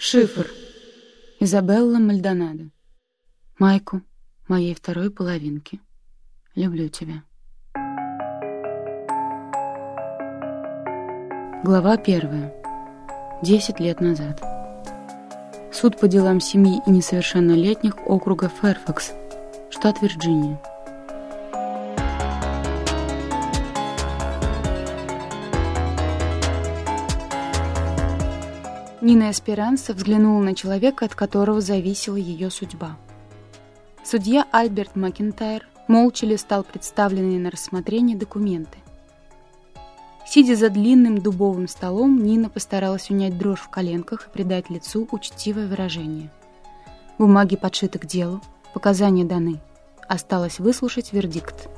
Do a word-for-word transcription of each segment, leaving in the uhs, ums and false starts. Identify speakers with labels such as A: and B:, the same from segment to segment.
A: Шифр. Изабелла Мальдонадо. Майку, моей второй половинки. Люблю тебя. Глава первая. Десять лет назад. Суд по делам семьи и несовершеннолетних округа Фэрфакс, штат Вирджиния. Нина Эсперанса взглянула на человека, от которого зависела ее судьба. Судья Альберт Макентайр молча листал представленные на рассмотрение документы. Сидя за длинным дубовым столом, Нина постаралась унять дрожь в коленках и придать лицу учтивое выражение. Бумаги подшиты к делу, показания даны. Осталось выслушать вердикт.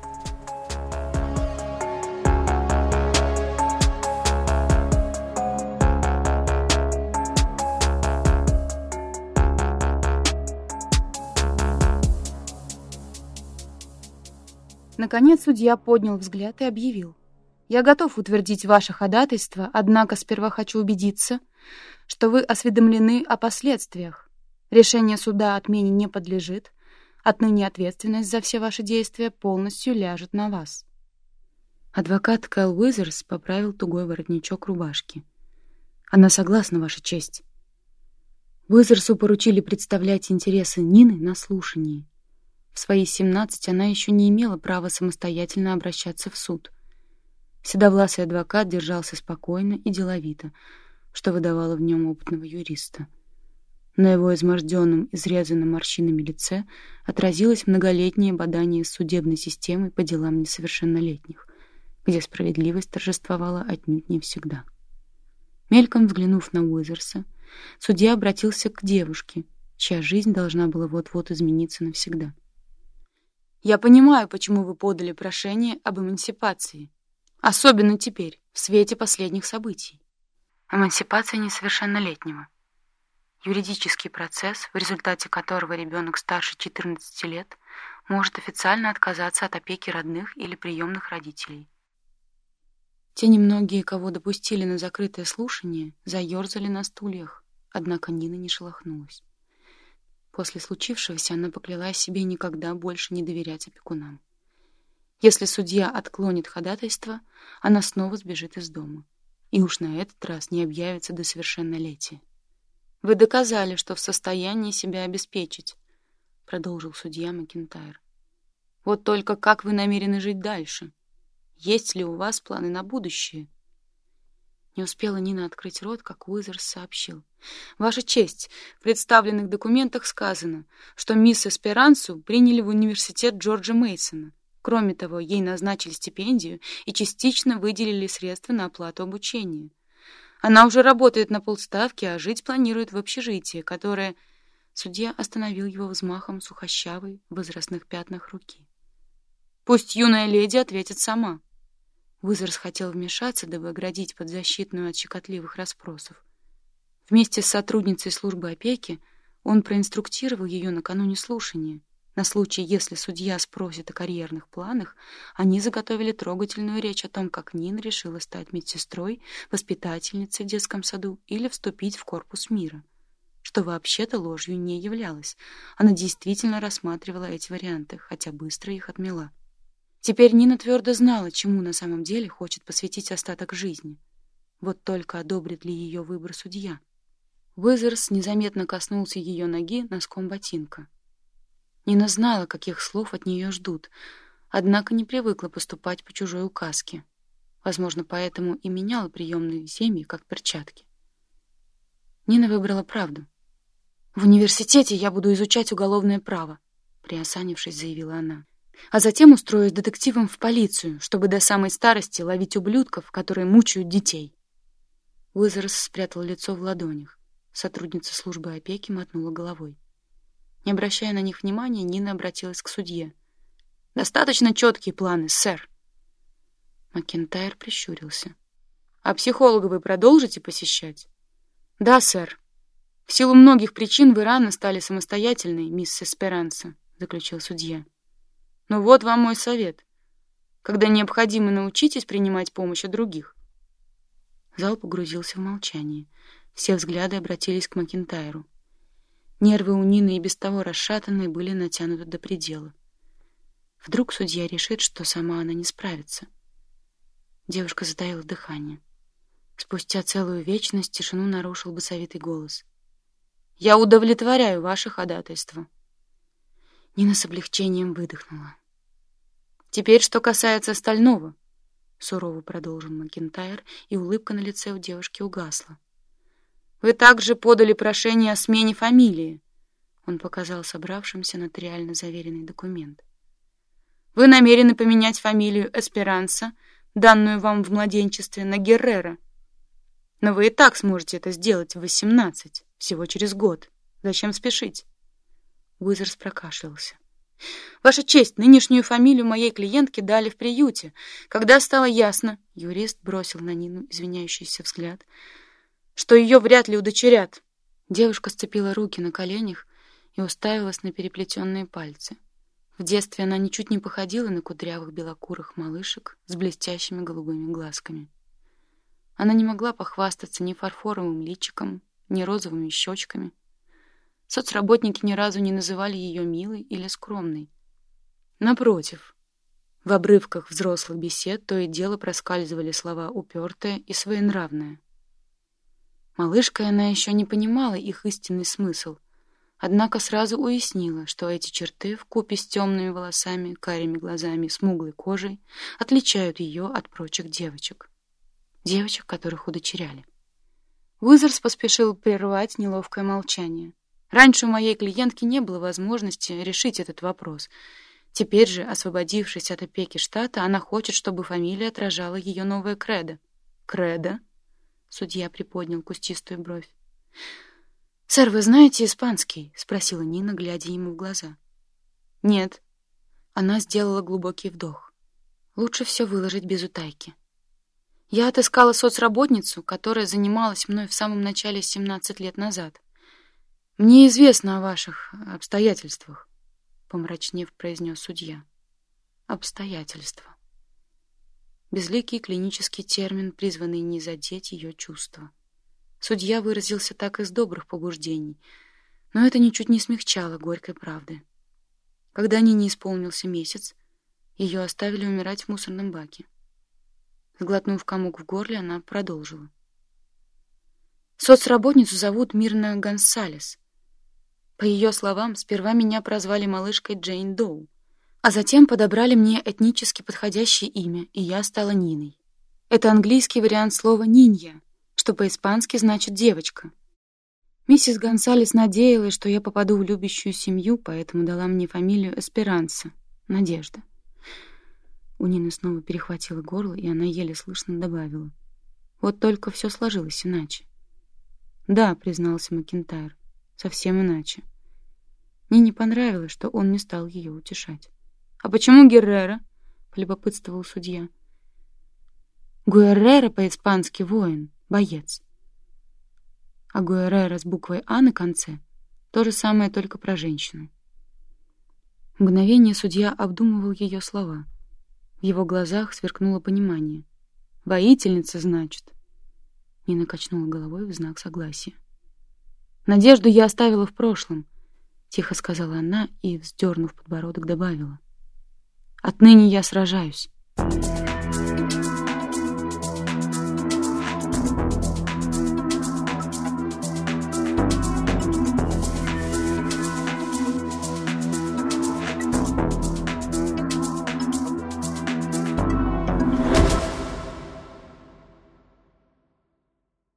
A: Наконец судья поднял взгляд и объявил: «Я готов утвердить ваше ходатайство, однако сперва хочу убедиться, что вы осведомлены о последствиях. Решение суда отмене не подлежит. Отныне ответственность за все ваши действия полностью ляжет на вас». Адвокат Кэл Уизерс поправил тугой воротничок рубашки. «Она согласна, Ваша честь». Уизерсу поручили представлять интересы Нины на слушании. В свои семнадцать она еще не имела права самостоятельно обращаться в суд. Седовласый адвокат держался спокойно и деловито, что выдавало в нем опытного юриста. На его изможденном, изрезанном морщинами лице отразилось многолетнее бадание с судебной системой по делам несовершеннолетних, где справедливость торжествовала отнюдь не всегда. Мельком взглянув на Уизерса, судья обратился к девушке, чья жизнь должна была вот-вот измениться навсегда. «Я понимаю, почему вы подали прошение об эмансипации. Особенно теперь, в свете последних событий. Эмансипация несовершеннолетнего. Юридический процесс, в результате которого ребенок старше четырнадцати лет может официально отказаться от опеки родных или приемных родителей». Те немногие, кого допустили на закрытое слушание, заерзали на стульях, однако Нина не шелохнулась. После случившегося она поклялась себе никогда больше не доверять опекунам. Если судья отклонит ходатайство, она снова сбежит из дома. И уж на этот раз не объявится до совершеннолетия. «Вы доказали, что в состоянии себя обеспечить», — продолжил судья Макентайр. «Вот только как вы намерены жить дальше? Есть ли у вас планы на будущее?» Не успела Нина открыть рот, как Уизерс сообщил: «Ваша честь, в представленных документах сказано, что мисс Эсперансу приняли в университет Джорджа Мейсона. Кроме того, ей назначили стипендию и частично выделили средства на оплату обучения. Она уже работает на полставки, а жить планирует в общежитии, которое...» Судья остановил его взмахом сухощавой в возрастных пятнах руки. «Пусть юная леди ответит сама». Уизерс хотел вмешаться, дабы оградить подзащитную от щекотливых расспросов. Вместе с сотрудницей службы опеки он проинструктировал ее накануне слушания. На случай, если судья спросит о карьерных планах, они заготовили трогательную речь о том, как Нина решила стать медсестрой, воспитательницей в детском саду или вступить в корпус мира. Что вообще-то ложью не являлось. Она действительно рассматривала эти варианты, хотя быстро их отмела. Теперь Нина твердо знала, чему на самом деле хочет посвятить остаток жизни. Вот только одобрит ли ее выбор судья? Уизерс незаметно коснулся ее ноги носком ботинка. Нина знала, каких слов от нее ждут, однако не привыкла поступать по чужой указке. Возможно, поэтому и меняла приемные семьи, как перчатки. Нина выбрала правду. «В университете я буду изучать уголовное право», — приосанившись, заявила она. «А затем устроюсь детективом в полицию, чтобы до самой старости ловить ублюдков, которые мучают детей». Уизерс спрятал лицо в ладонях. Сотрудница службы опеки мотнула головой. Не обращая на них внимания, Нина обратилась к судье. «Достаточно четкие планы, сэр». Макентайр прищурился. «А психолога вы продолжите посещать?» «Да, сэр. В силу многих причин вы рано стали самостоятельной, мисс Эсперанса», — заключил судья. «Но вот вам мой совет. Когда необходимо, научитесь принимать помощь от других». Зал погрузился в молчание. Все взгляды обратились к Макинтайру. Нервы у Нины и без того расшатанные были натянуты до предела. Вдруг судья решит, что сама она не справится. Девушка затаила дыхание. Спустя целую вечность тишину нарушил басовитый голос. «Я удовлетворяю ваше ходатайство». Нина с облегчением выдохнула. «Теперь, что касается остального», — сурово продолжил Макинтайр, и улыбка на лице у девушки угасла. «Вы также подали прошение о смене фамилии», — он показал собравшимся нотариально заверенный документ. «Вы намерены поменять фамилию Эсперанса, данную вам в младенчестве, на Геррера. Но вы и так сможете это сделать в восемнадцать, всего через год. Зачем спешить?» Уизерс прокашлялся. «Ваша честь, нынешнюю фамилию моей клиентки дали в приюте. Когда стало ясно, юрист бросил на Нину извиняющийся взгляд, что ее вряд ли удочерят». Девушка сцепила руки на коленях и уставилась на переплетенные пальцы. В детстве она ничуть не походила на кудрявых белокурых малышек с блестящими голубыми глазками. Она не могла похвастаться ни фарфоровым личиком, ни розовыми щечками. Соцработники ни разу не называли ее милой или скромной. Напротив, в обрывках взрослых бесед то и дело проскальзывали слова «упертая» и «своенравная». Малышкой она еще не понимала их истинный смысл, однако сразу уяснила, что эти черты вкупе с темными волосами, карими глазами и смуглой кожей отличают ее от прочих девочек. Девочек, которых удочеряли. Уизерс поспешил прервать неловкое молчание. Раньше у моей клиентки не было возможности решить этот вопрос. Теперь же, освободившись от опеки штата, она хочет, чтобы фамилия отражала ее новое кредо. «Кредо?» — судья приподнял кустистую бровь. «Сэр, вы знаете испанский?» — спросила Нина, глядя ему в глаза. «Нет». Она сделала глубокий вдох. «Лучше все выложить без утайки. Я отыскала соцработницу, которая занималась мной в самом начале семнадцать лет назад. Мне известно о ваших обстоятельствах», — помрачнев произнес судья. «Обстоятельства». Безликий клинический термин, призванный не задеть ее чувства. Судья выразился так из добрых побуждений, но это ничуть не смягчало горькой правды. Когда Нине исполнился месяц, ее оставили умирать в мусорном баке. Сглотнув комок в горле, она продолжила. «Соцработницу зовут Мирна Гонсалес. По ее словам, сперва меня прозвали малышкой Джейн Доу, а затем подобрали мне этнически подходящее имя, и я стала Ниной. Это английский вариант слова «нинья», что по-испански значит «девочка». Миссис Гонсалес надеялась, что я попаду в любящую семью, поэтому дала мне фамилию Эсперанса, Надежда. У Нины снова перехватило горло, и она еле слышно добавила. Вот только все сложилось иначе. «Да», — признался Макинтайр, — «совсем иначе». Нине понравилось, что он не стал ее утешать. «А почему Геррера?» — полюбопытствовал судья. «Гуэррера по-испански воин, боец. А Гуэррера с буквой «А» на конце — то же самое, только про женщину». Мгновение судья обдумывал ее слова. В его глазах сверкнуло понимание. «Воительница, значит?» Нина качнула головой в знак согласия. «Надежду я оставила в прошлом», — тихо сказала она и, вздернув подбородок, добавила. «Отныне я сражаюсь».